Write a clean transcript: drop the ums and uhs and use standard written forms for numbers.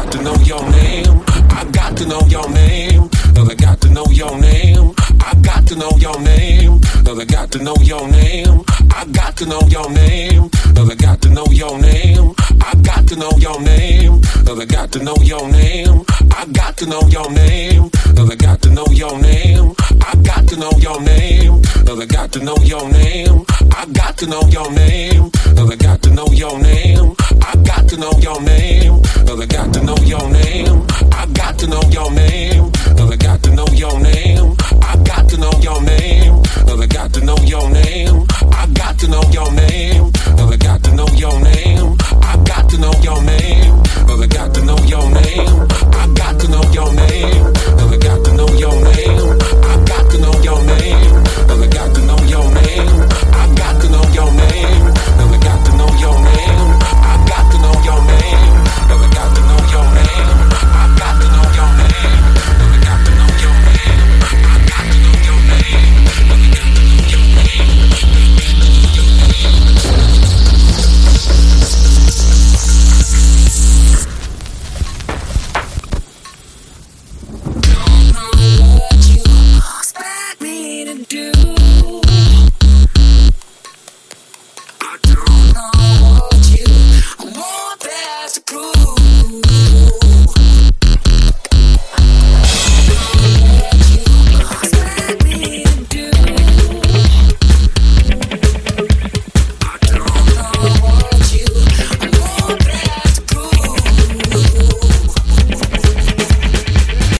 got to know your name. I got to know your name. I got to know your name. I got to know your name. I got to know your name. I got to know your name. I got to know your name. I got to know your name. I got to know your name. I got to know your name. I got to know your name. I got to know your name. I got to know your name. I got to know your name. I got to know your name. I got to know your name.